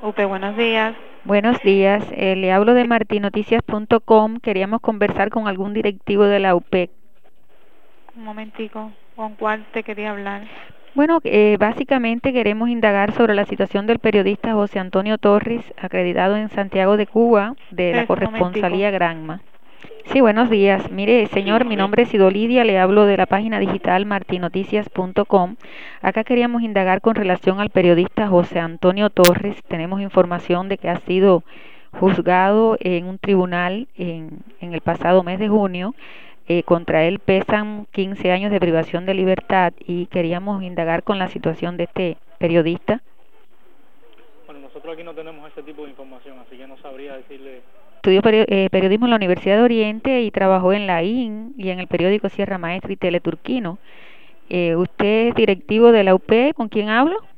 Upe, buenos días. Buenos días, le hablo de martinoticias.com. Queríamos conversar con algún directivo de la UPEC. Un momentico, ¿con cuál te quería hablar? Bueno, básicamente queremos indagar sobre la situación del periodista José Antonio Torres, acreditado en Santiago de Cuba, de la Un momentico. corresponsalía Granma. Sí, buenos días. Mire, Sí, señor, buenos mi días. nombre es Ido Lidia, le hablo de la página digital martinoticias.com. Acá queríamos indagar con relación al periodista José Antonio Torres. Tenemos información de que ha sido juzgado en un tribunal en el pasado mes de junio. Contra él pesan 15 años de privación de libertad y queríamos indagar con la situación de este periodista. Bueno, nosotros aquí no tenemos ese tipo de información, así que no sabría decirle. Estudió periodismo en la Universidad de Oriente y trabajó en la IN y en el periódico Sierra Maestra y Teleturquino. ¿Usted es directivo de la UP? ¿Con quién hablo?